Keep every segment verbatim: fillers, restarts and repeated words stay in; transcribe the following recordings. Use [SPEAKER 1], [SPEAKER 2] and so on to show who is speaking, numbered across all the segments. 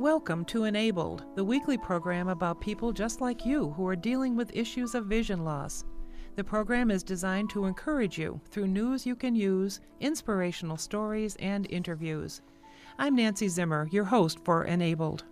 [SPEAKER 1] Welcome to Enabled, the weekly program about people just like you who are dealing with issues of vision loss. The program is designed to encourage you through news you can use, inspirational stories, and interviews. I'm Nancy Zimmer, your host for Enabled.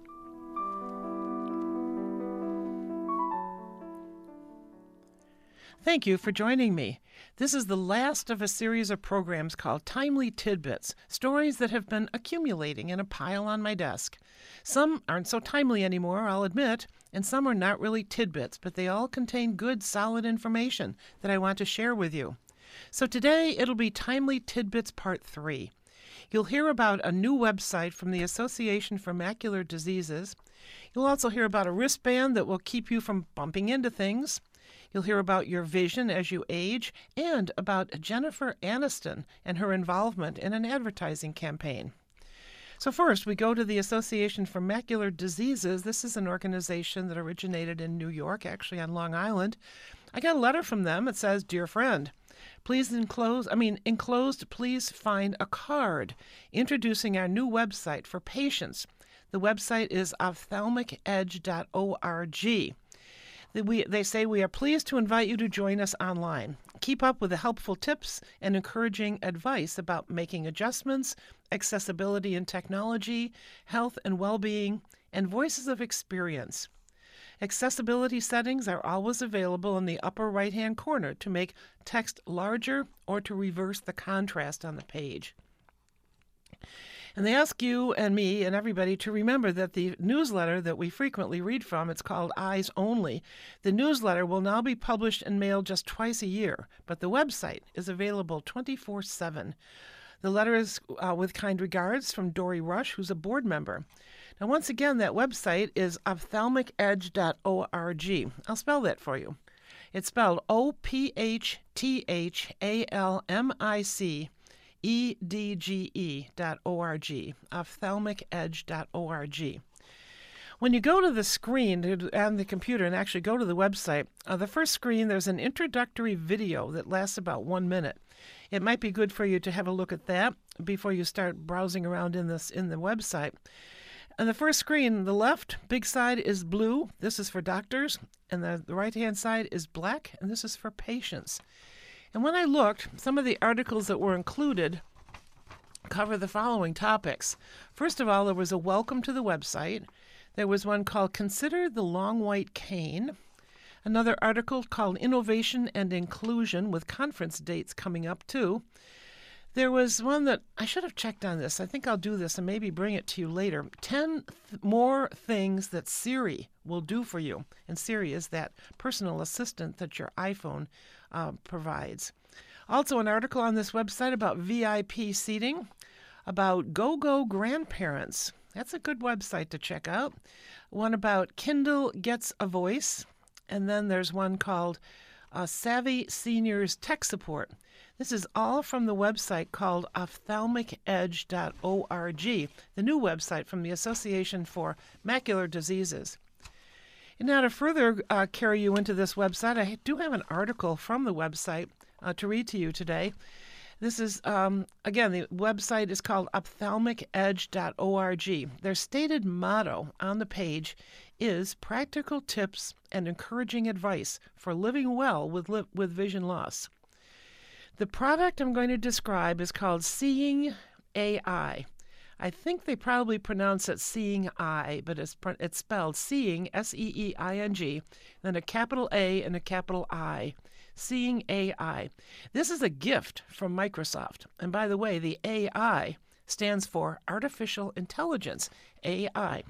[SPEAKER 1] Thank you for joining me. This is the last of a series of programs called Timely Tidbits, stories that have been accumulating in a pile on my desk. Some aren't so timely anymore, I'll admit, and some are not really tidbits, but they all contain good, solid information that I want to share with you. So today it'll be Timely Tidbits Part three. You'll hear about a new website from the Association for Macular Diseases. You'll also hear about a wristband that will keep you from bumping into things. You'll hear about your vision as you age and about Jennifer Aniston and her involvement in an advertising campaign. So first, we go to the Association for Macular Diseases. This is an organization that originated in New York, actually on Long Island. I got a letter from them. It says, "Dear friend, please enclose, I mean, enclosed, please find a card introducing our new website for patients. The website is ophthalmic edge dot org. We, they say, we are pleased to invite you to join us online. Keep up with the helpful tips and encouraging advice about making adjustments, accessibility and technology, health and well-being, and voices of experience. Accessibility settings are always available in the upper right-hand corner to make text larger or to reverse the contrast on the page." And they ask you and me and everybody to remember that the newsletter that we frequently read from, it's called Eyes Only. The newsletter will now be published and mailed just twice a year, but the website is available twenty-four seven. The letter is uh, with kind regards from Dory Rush, who's a board member. Now, once again, that website is ophthalmic edge dot org. I'll spell that for you. It's spelled O P H T H A L M I C E D G E dot org, ophthalmic edge dot org. When you go to the screen on the computer and actually go to the website, uh, the first screen, there's an introductory video that lasts about one minute. It might be good for you to have a look at that before you start browsing around in this in the website. On the first screen, the left big side is blue. This is for doctors. And the, the right-hand side is black, and this is for patients. And when I looked, some of the articles that were included cover the following topics. First of all, there was a welcome to the website. There was one called Consider the Long White Cane. Another article called Innovation and Inclusion with conference dates coming up too. There was one that I should have checked on this. I think I'll do this and maybe bring it to you later. Ten th- more things that Siri will do for you. And Siri is that personal assistant that your iPhone uh, provides. Also, an article on this website about V I P seating, about Go-Go Grandparents. That's a good website to check out. One about Kindle Gets a Voice. And then there's one called uh, Savvy Seniors Tech Support. This is all from the website called ophthalmic edge dot org, the new website from the Association for Macular Diseases. And now to further uh, carry you into this website, I do have an article from the website uh, to read to you today. This is, um, again, the website is called ophthalmic edge dot org. Their stated motto on the page is practical tips and encouraging advice for living well with, li- with vision loss. The product I'm going to describe is called Seeing A I. I think they probably pronounce it Seeing Eye, but it's, it's spelled Seeing, S E E I N G, then a capital A and a capital I. Seeing A I. This is a gift from Microsoft. And by the way, the A I stands for Artificial Intelligence, A I.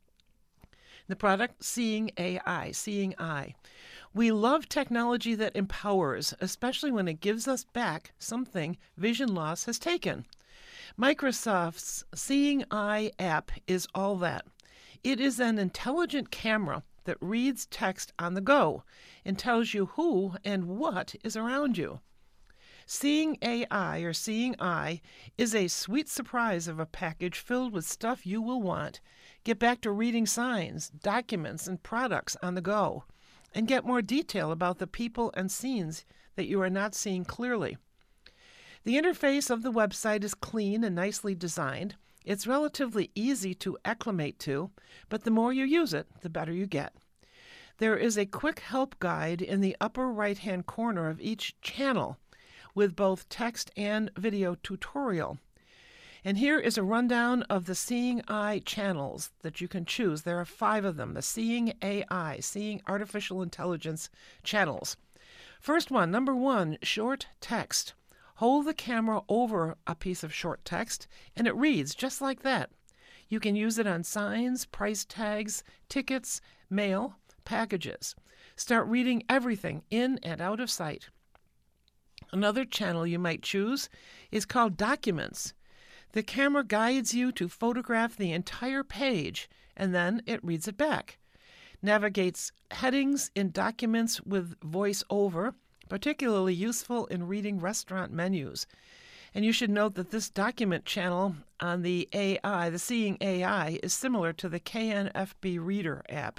[SPEAKER 1] The product, Seeing A I, Seeing Eye. We love technology that empowers, especially when it gives us back something vision loss has taken. Microsoft's Seeing Eye app is all that. It is an intelligent camera that reads text on the go and tells you who and what is around you. Seeing A I, or Seeing Eye, is a sweet surprise of a package filled with stuff you will want. Get back to reading signs, documents, and products on the go, and get more detail about the people and scenes that you are not seeing clearly. The interface of the website is clean and nicely designed. It's relatively easy to acclimate to, but the more you use it, the better you get. There is a quick help guide in the upper right-hand corner of each channel with both text and video tutorial. And here is a rundown of the Seeing Eye channels that you can choose. There are five of them, the Seeing A I, Seeing Artificial Intelligence channels. First one, number one, short text. Hold the camera over a piece of short text, and it reads just like that. You can use it on signs, price tags, tickets, mail, packages. Start reading everything in and out of sight. Another channel you might choose is called Documents. The camera guides you to photograph the entire page, and then it reads it back. Navigates headings in documents with voice-over, particularly useful in reading restaurant menus. And you should note that this document channel on the A I, the Seeing A I, is similar to the K N F B Reader app.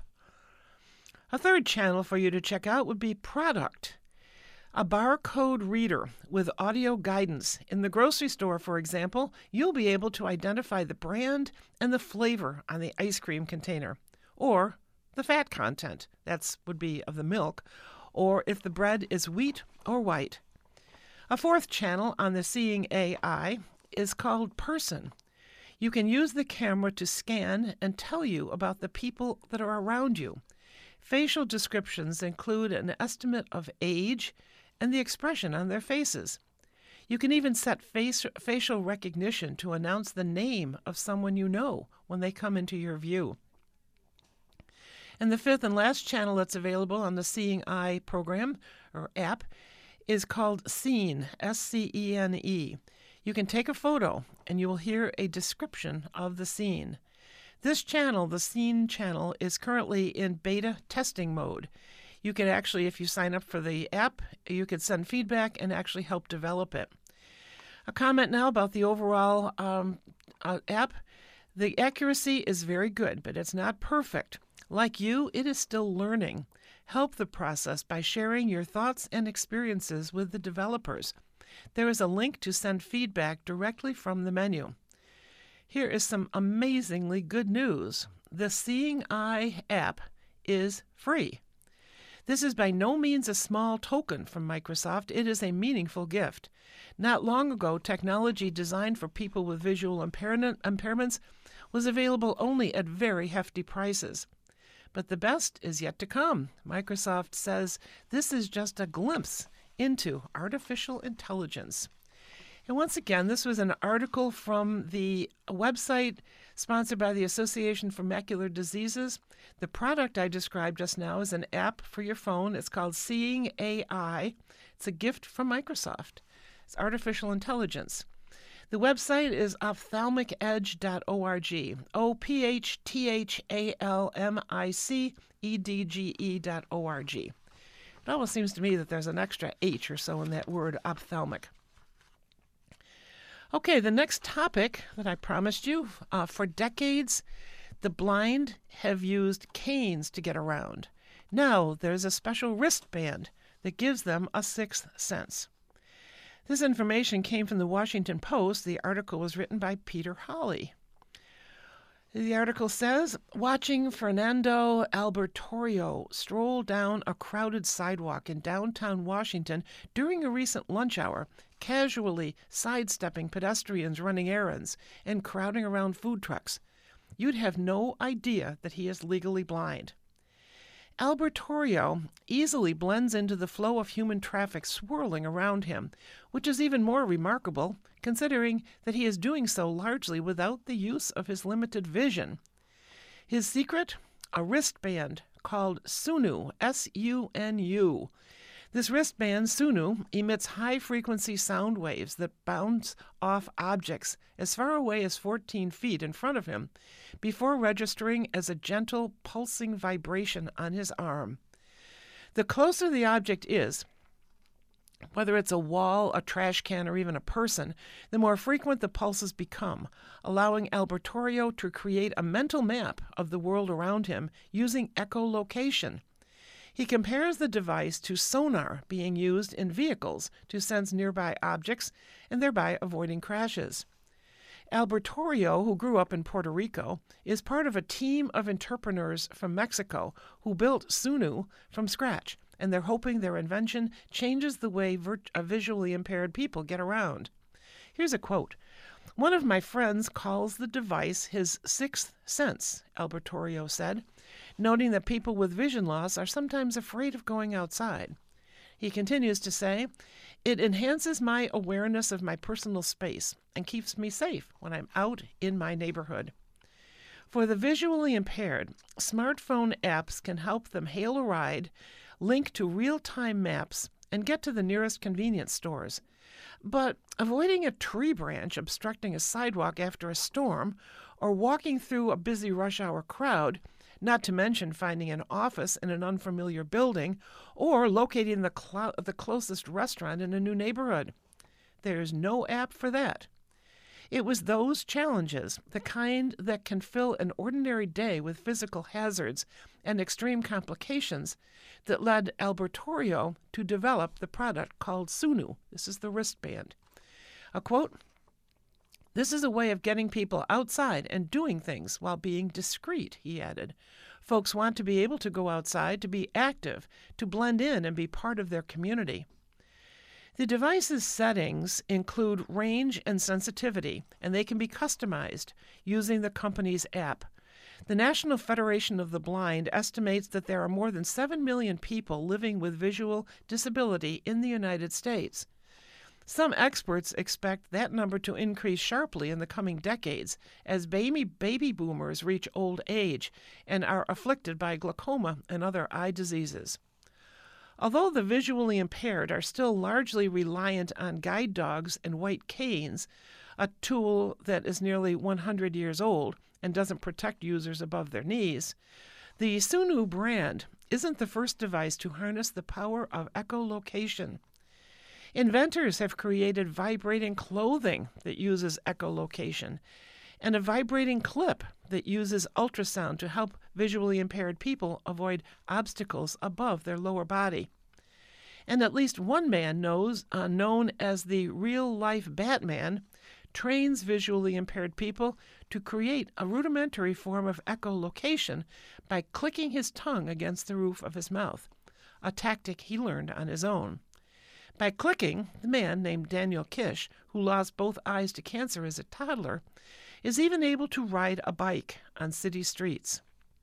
[SPEAKER 1] A third channel for you to check out would be Product, a barcode reader with audio guidance. In the grocery store, for example, you'll be able to identify the brand and the flavor on the ice cream container, or the fat content, that would be of the milk, or if the bread is wheat or white. A fourth channel on the Seeing A I is called Person. You can use the camera to scan and tell you about the people that are around you. Facial descriptions include an estimate of age and the expression on their faces. You can even set face, facial recognition to announce the name of someone you know when they come into your view. And the fifth and last channel that's available on the Seeing Eye program or app is called Scene, S C E N E. You can take a photo and you will hear a description of the scene. This channel, the Scene channel, is currently in beta testing mode. You can actually, if you sign up for the app, you could send feedback and actually help develop it. A comment now about the overall um, uh, app. The accuracy is very good, but it's not perfect. Like you, it is still learning. Help the process by sharing your thoughts and experiences with the developers. There is a link to send feedback directly from the menu. Here is some amazingly good news. The Seeing Eye app is free. This is by no means a small token from Microsoft. It is a meaningful gift. Not long ago, technology designed for people with visual impairment, impairments was available only at very hefty prices. But the best is yet to come. Microsoft says this is just a glimpse into artificial intelligence. And once again, this was an article from the website sponsored by the Association for Macular Diseases. The product I described just now is an app for your phone. It's called Seeing A I. It's a gift from Microsoft. It's artificial intelligence. The website is ophthalmic edge dot org, O P H T H A L M I C E D G E dot O R G. It almost seems to me that there's an extra H or so in that word, ophthalmic. Okay, the next topic that I promised you, uh, for decades, the blind have used canes to get around. Now there's a special wristband that gives them a sixth sense. This information came from the Washington Post. The article was written by Peter Hawley. The article says, watching Fernando Albertorio stroll down a crowded sidewalk in downtown Washington during a recent lunch hour, casually sidestepping pedestrians running errands and crowding around food trucks, you'd have no idea that he is legally blind. Albertorio easily blends into the flow of human traffic swirling around him, which is even more remarkable considering that he is doing so largely without the use of his limited vision. His secret? A wristband called Sunu, S U N U. This wristband, Sunu, emits high-frequency sound waves that bounce off objects as far away as fourteen feet in front of him before registering as a gentle, pulsing vibration on his arm. The closer the object is, whether it's a wall, a trash can, or even a person, the more frequent the pulses become, allowing Albertorio to create a mental map of the world around him using echolocation. He compares the device to sonar being used in vehicles to sense nearby objects and thereby avoiding crashes. Albertorio, who grew up in Puerto Rico, is part of a team of entrepreneurs from Mexico who built Sunu from scratch, and they're hoping their invention changes the way vir- uh, visually impaired people get around. Here's a quote. "One of my friends calls the device his sixth sense," Albertorio said, noting that people with vision loss are sometimes afraid of going outside. He continues to say, "It enhances my awareness of my personal space and keeps me safe when I'm out in my neighborhood." For the visually impaired, smartphone apps can help them hail a ride, link to real-time maps, and get to the nearest convenience stores. But avoiding a tree branch obstructing a sidewalk after a storm, or walking through a busy rush hour crowd, not to mention finding an office in an unfamiliar building, or locating the, cl- the closest restaurant in a new neighborhood. There's no app for that. It was those challenges, the kind that can fill an ordinary day with physical hazards and extreme complications, that led Albertorio to develop the product called Sunu. This is the wristband. A quote, "This is a way of getting people outside and doing things while being discreet," he added. "Folks want to be able to go outside, to be active, to blend in and be part of their community." The device's settings include range and sensitivity, and they can be customized using the company's app. The National Federation of the Blind estimates that there are more than seven million people living with visual disability in the United States. Some experts expect that number to increase sharply in the coming decades as baby baby boomers reach old age and are afflicted by glaucoma and other eye diseases. Although the visually impaired are still largely reliant on guide dogs and white canes, a tool that is nearly one hundred years old and doesn't protect users above their knees, the Sunu brand isn't the first device to harness the power of echolocation. Inventors have created vibrating clothing that uses echolocation, and a vibrating clip that uses ultrasound to help visually impaired people avoid obstacles above their lower body. And at least one man knows, uh, known as the real-life Batman, trains visually impaired people to create a rudimentary form of echolocation by clicking his tongue against the roof of his mouth, a tactic he learned on his own. By clicking, the man named Daniel Kish, who lost both eyes to cancer as a toddler, is even able to ride a bike on city streets.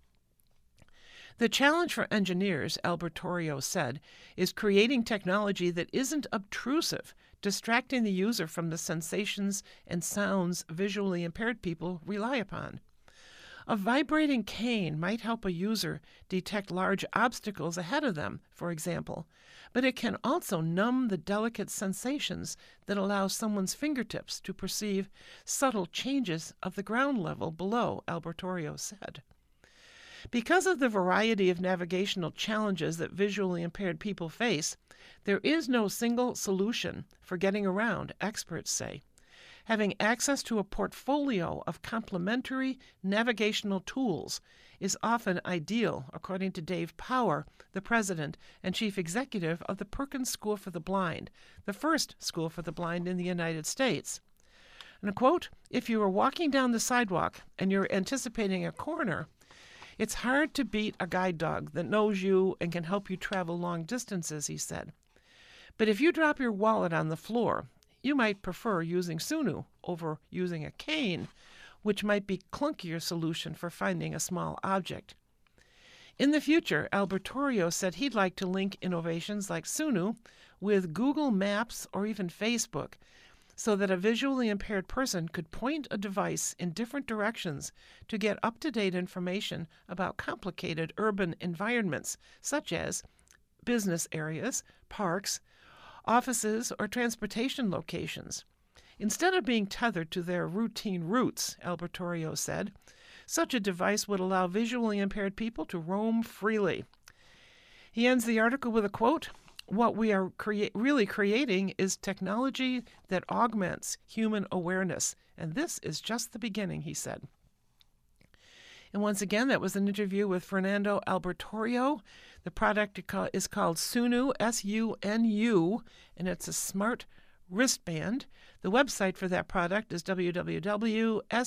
[SPEAKER 1] The challenge for engineers, Albertorio said, is creating technology that isn't obtrusive, distracting the user from the sensations and sounds visually impaired people rely upon. A vibrating cane might help a user detect large obstacles ahead of them, for example, but it can also numb the delicate sensations that allow someone's fingertips to perceive subtle changes of the ground level below, Albertorio said. Because of the variety of navigational challenges that visually impaired people face, there is no single solution for getting around, experts say. Having access to a portfolio of complementary navigational tools is often ideal, according to Dave Power, the president and chief executive of the Perkins School for the Blind, the first school for the blind in the United States. And a quote, "If you are walking down the sidewalk and you're anticipating a corner, it's hard to beat a guide dog that knows you and can help you travel long distances," he said. "But if you drop your wallet on the floor, you might prefer using Sunu over using a cane, which might be a clunkier solution for finding a small object." In the future, Albertorio said he'd like to link innovations like Sunu with Google Maps or even Facebook, so that a visually impaired person could point a device in different directions to get up-to-date information about complicated urban environments, such as business areas, parks, offices, or transportation locations. Instead of being tethered to their routine routes, Albertorio said, such a device would allow visually impaired people to roam freely. He ends the article with a quote, "What we are crea- really creating is technology that augments human awareness, and this is just the beginning," he said. And once again, that was an interview with Fernando Albertorio. The product is called Sunu, S U N U, and it's a smart wristband. The website for that product is w w w dot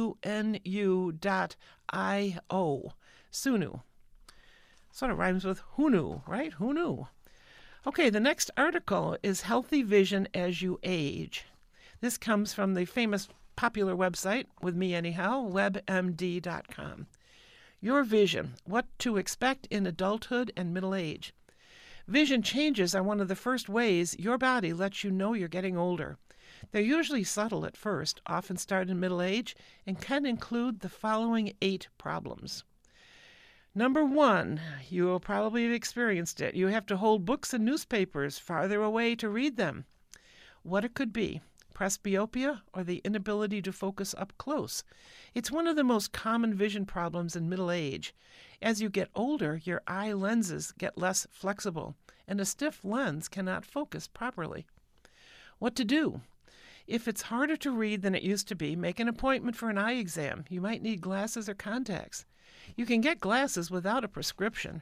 [SPEAKER 1] sunu dot i o. Sunu. Sort of rhymes with who knew, right? Who knew? Okay, the next article is Healthy Vision as You Age. This comes from the famous popular website, with me anyhow, web m d dot com. Your vision, what to expect in adulthood and middle age. Vision changes are one of the first ways your body lets you know you're getting older. They're usually subtle at first, often start in middle age, and can include the following eight problems. Number one, you will probably have experienced it. You have to hold books and newspapers farther away to read them. What it could be: presbyopia, or the inability to focus up close. It's one of the most common vision problems in middle age. As you get older, your eye lenses get less flexible, and a stiff lens cannot focus properly. What to do? If it's harder to read than it used to be, make an appointment for an eye exam. You might need glasses or contacts. You can get glasses without a prescription.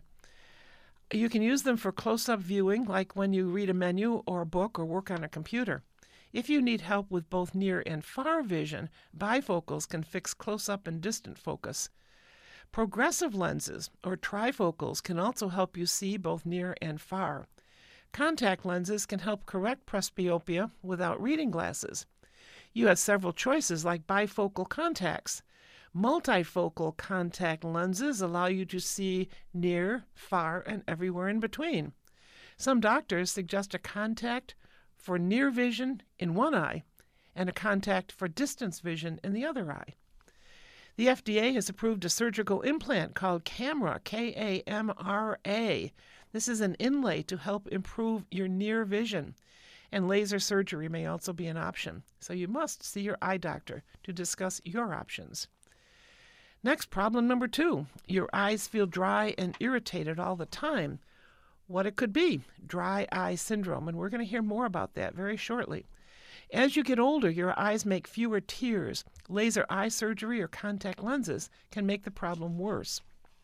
[SPEAKER 1] You can use them for close-up viewing, like when you read a menu or a book or work on a computer. If you need help with both near and far vision, bifocals can fix close-up and distant focus. Progressive lenses, or trifocals, can also help you see both near and far. Contact lenses can help correct presbyopia without reading glasses. You have several choices, like bifocal contacts. Multifocal contact lenses allow you to see near, far, and everywhere in between. Some doctors suggest a contact for near vision in one eye and a contact for distance vision in the other eye. The F D A has approved a surgical implant called Camera, K A M R A. This is an inlay to help improve your near vision, and laser surgery may also be an option. So you must see your eye doctor to discuss your options. Next, problem number two. Your eyes feel dry and irritated all the time. What it could be: dry eye syndrome, and we're going to hear more about that very shortly. As you get older, your eyes make fewer tears. Laser eye surgery or contact lenses can make the problem worse.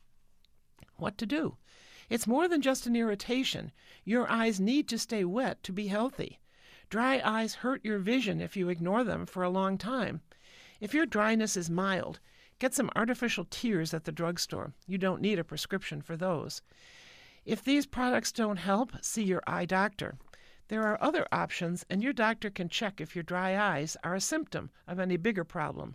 [SPEAKER 1] What to do? It's more than just an irritation. Your eyes need to stay wet to be healthy. Dry eyes hurt your vision if you ignore them for a long time. If your dryness is mild, get some artificial tears at the drugstore. You don't need a prescription for those. If these products don't help, see your eye doctor. There are other options, and your doctor can check if your dry eyes are a symptom of any bigger problem.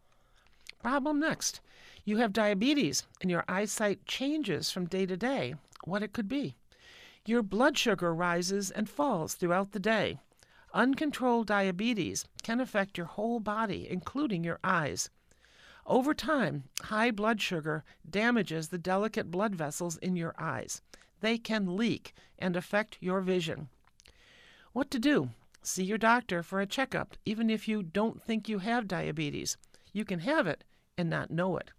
[SPEAKER 1] Problem next. You have diabetes, and your eyesight changes from day to day. What it could be: your blood sugar rises and falls throughout the day. Uncontrolled diabetes can affect your whole body, including your eyes. Over time, high blood sugar damages the delicate blood vessels in your eyes. They can leak and affect your vision. What to do? See your doctor for a checkup, even if you don't think you have diabetes. You can have it and not know it.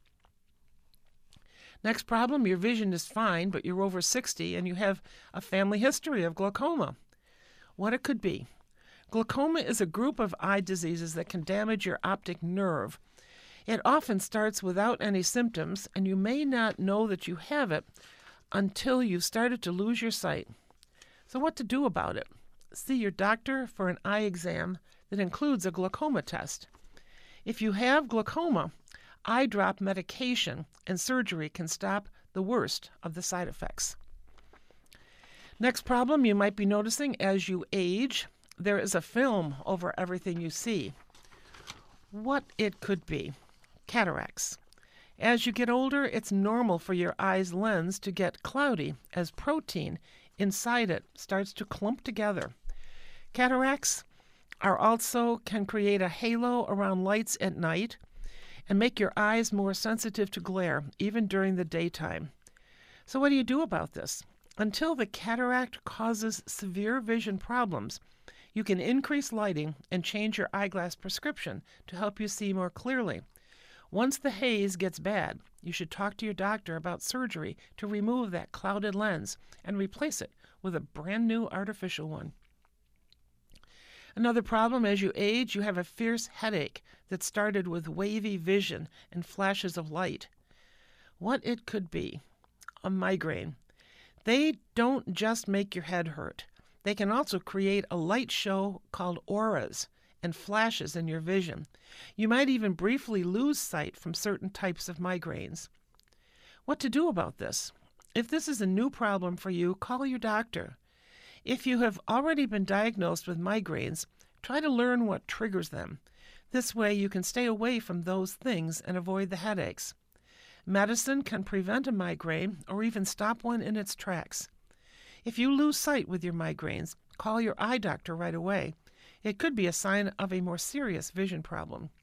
[SPEAKER 1] Next problem: your vision is fine, but you're over sixty and you have a family history of glaucoma. What it could be: glaucoma is a group of eye diseases that can damage your optic nerve. It often starts without any symptoms, and you may not know that you have it until you've started to lose your sight. So what to do about it? See your doctor for an eye exam that includes a glaucoma test. If you have glaucoma, eye drop medication and surgery can stop the worst of the side effects. Next problem you might be noticing: as you age, there is a film over everything you see. What it could be: cataracts. As you get older, it's normal for your eye's lens to get cloudy as protein inside it starts to clump together. Cataracts are also can create a halo around lights at night and make your eyes more sensitive to glare, even during the daytime. So what do you do about this? Until the cataract causes severe vision problems, you can increase lighting and change your eyeglass prescription to help you see more clearly. Once the haze gets bad, you should talk to your doctor about surgery to remove that clouded lens and replace it with a brand new artificial one. Another problem: as you age, you have a fierce headache that started with wavy vision and flashes of light. What it could be: a migraine. They don't just make your head hurt. They can also create a light show called auras and flashes in your vision. You might even briefly lose sight from certain types of migraines. What to do about this? If this is a new problem for you, call your doctor. If you have already been diagnosed with migraines, try to learn what triggers them. This way you can stay away from those things and avoid the headaches. Medicine can prevent a migraine or even stop one in its tracks. If you lose sight with your migraines, call your eye doctor right away. It could be a sign of a more serious vision problem.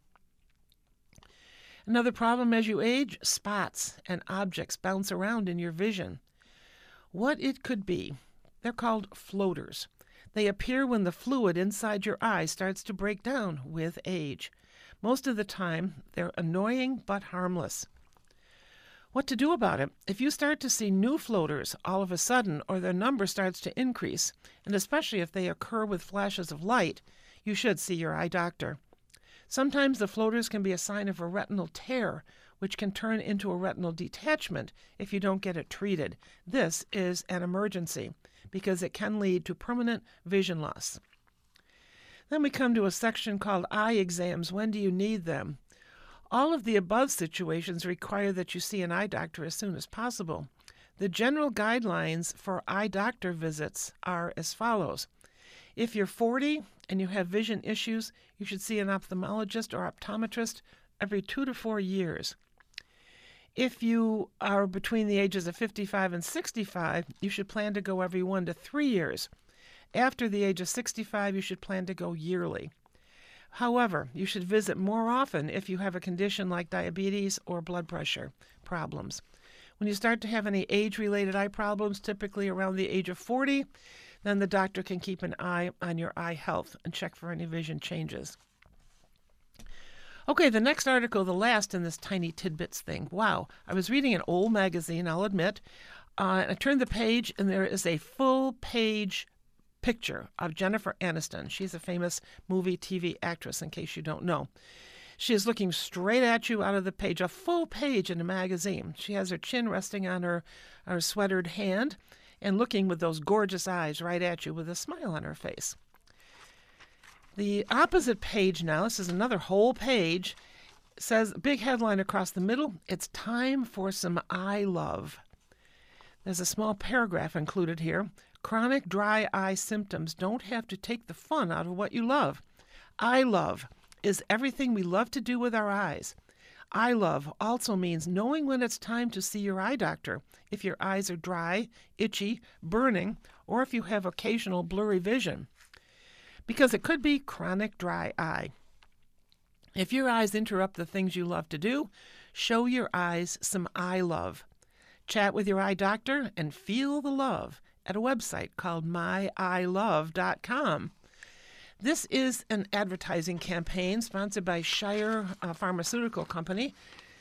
[SPEAKER 1] Another problem as you age, spots and objects bounce around in your vision. What it could be, they're called floaters. They appear when the fluid inside your eye starts to break down with age. Most of the time, they're annoying but harmless. What to do about it? If you start to see new floaters all of a sudden, or their number starts to increase, and especially if they occur with flashes of light, you should see your eye doctor. Sometimes the floaters can be a sign of a retinal tear, which can turn into a retinal detachment if you don't get it treated. This is an emergency because it can lead to permanent vision loss. Then we come to a section called eye exams. When do you need them? All of the above situations require that you see an eye doctor as soon as possible. The general guidelines for eye doctor visits are as follows. If you're forty and you have vision issues, you should see an ophthalmologist or optometrist every two to four years. If you are between the ages of fifty-five and sixty-five, you should plan to go every one to three years. After the age of sixty-five, you should plan to go yearly. However, you should visit more often if you have a condition like diabetes or blood pressure problems. When you start to have any age-related eye problems, typically around the age of forty, then the doctor can keep an eye on your eye health and check for any vision changes. Okay, the next article, the last in this tiny tidbits thing. Wow, I was reading an old magazine, I'll admit. Uh, I turned the page, and there is a full-page picture of Jennifer Aniston. She's a famous movie, T V actress, in case you don't know. She is looking straight at you out of the page, a full page in a magazine. She has her chin resting on her, her sweatered hand and looking with those gorgeous eyes right at you with a smile on her face. The opposite page now, this is another whole page, says, big headline across the middle, it's time for some eye love. There's a small paragraph included here. Chronic dry eye symptoms don't have to take the fun out of what you love. Eye love is everything we love to do with our eyes. Eye love also means knowing when it's time to see your eye doctor if your eyes are dry, itchy, burning, or if you have occasional blurry vision. Because it could be chronic dry eye. If your eyes interrupt the things you love to do, show your eyes some eye love. Chat with your eye doctor and feel the love at a website called my eye love dot com. This is an advertising campaign sponsored by Shire uh, Pharmaceutical Company.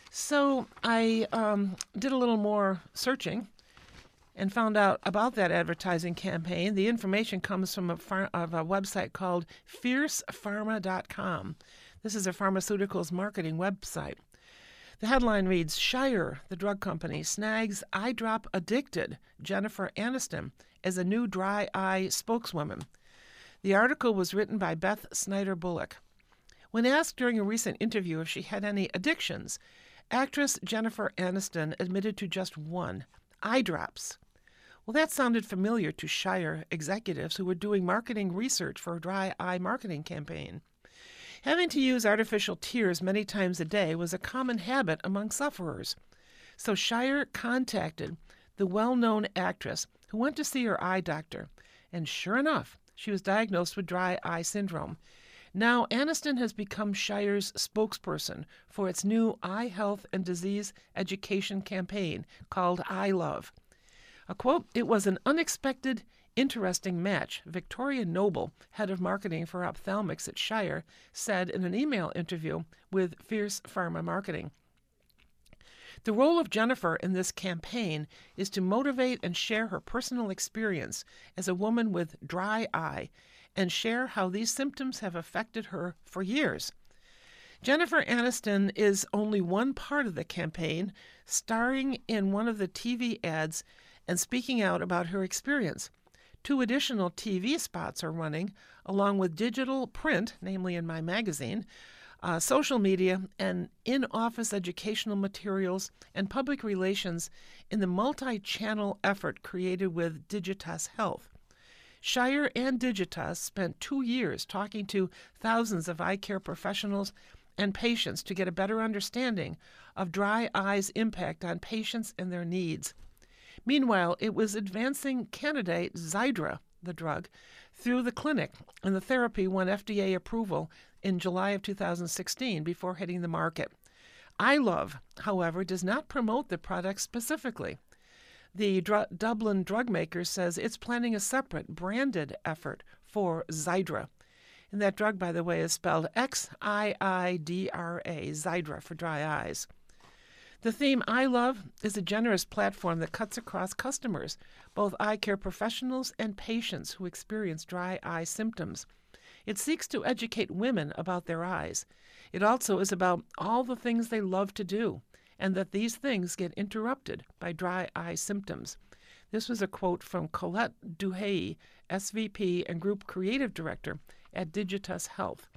[SPEAKER 1] So I um, did a little more searching and found out about that advertising campaign. The information comes from a, far- of a website called fierce pharma dot com. This is a pharmaceuticals marketing website. The headline reads, Shire, the drug company, snags eye drop addicted Jennifer Aniston as a new dry eye spokeswoman. The article was written by Beth Snyder Bullock. When asked during a recent interview if she had any addictions, actress Jennifer Aniston admitted to just one, eye drops. Well, that sounded familiar to Shire executives who were doing marketing research for a dry eye marketing campaign. Having to use artificial tears many times a day was a common habit among sufferers. So Shire contacted the well-known actress who went to see her eye doctor, and sure enough, she was diagnosed with dry eye syndrome. Now, Aniston has become Shire's spokesperson for its new eye health and disease education campaign called Eye Love. A quote, it was an unexpected, interesting match, Victoria Noble, head of marketing for ophthalmics at Shire, said in an email interview with Fierce Pharma Marketing. The role of Jennifer in this campaign is to motivate and share her personal experience as a woman with dry eye and share how these symptoms have affected her for years. Jennifer Aniston is only one part of the campaign, starring in one of the T V ads and speaking out about her experience. Two additional T V spots are running, along with digital print, namely in my magazine, uh, social media, and in-office educational materials and public relations in the multi-channel effort created with Digitas Health. Shire and Digitas spent two years talking to thousands of eye care professionals and patients to get a better understanding of dry eye's impact on patients and their needs. Meanwhile, it was advancing candidate Xiidra, the drug, through the clinic, and the therapy won F D A approval in July of two thousand sixteen before hitting the market. iLove, however, does not promote the product specifically. The Dr- Dublin drug maker says it's planning a separate branded effort for Xiidra. And that drug, by the way, is spelled X I I D R A, Xiidra for dry eyes. The theme iLove is a generous platform that cuts across customers, both eye care professionals and patients who experience dry eye symptoms. It seeks to educate women about their eyes. It also is about all the things they love to do, and that these things get interrupted by dry eye symptoms. This was a quote from Colette Duhay, S V P and Group Creative Director at Digitas Health.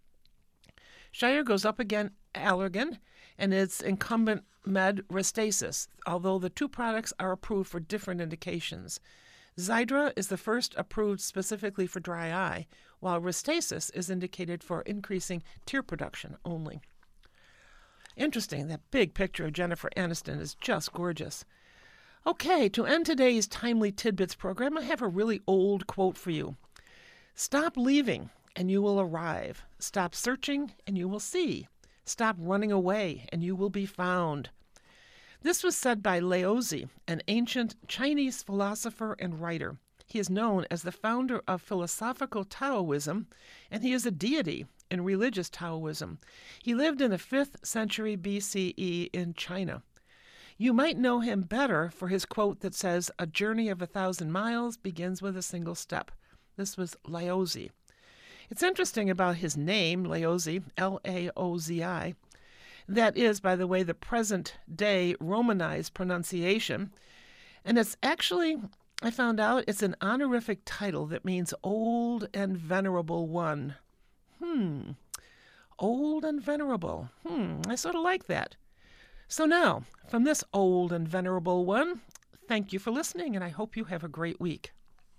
[SPEAKER 1] Shire goes up against Allergan and its incumbent Med Restasis, although the two products are approved for different indications. Xiidra is the first approved specifically for dry eye, while Restasis is indicated for increasing tear production only. Interesting, that big picture of Jennifer Aniston is just gorgeous. Okay, to end today's Timely Tidbits program, I have a really old quote for you. Stop leaving, and you will arrive. Stop searching, and you will see. Stop running away, and you will be found. This was said by Laozi, an ancient Chinese philosopher and writer. He is known as the founder of philosophical Taoism, and he is a deity in religious Taoism. He lived in the fifth century B C E in China. You might know him better for his quote that says, "A journey of a thousand miles begins with a single step." This was Laozi. It's interesting about his name, Laozi, L A O Z I. That is, by the way, the present-day Romanized pronunciation. And it's actually, I found out, it's an honorific title that means old and venerable one. Hmm. Old and venerable. Hmm. I sort of like that. So now, from this old and venerable one, thank you for listening, and I hope you have a great week.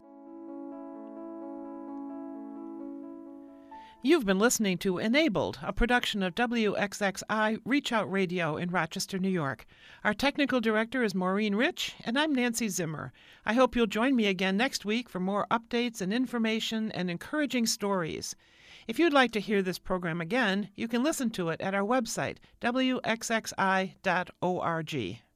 [SPEAKER 1] You've been listening to Enabled, a production of W X X I Reach Out Radio in Rochester, New York. Our technical director is Maureen Rich, and I'm Nancy Zimmer. I hope you'll join me again next week for more updates and information and encouraging stories. If you'd like to hear this program again, you can listen to it at our website, W X X I dot org.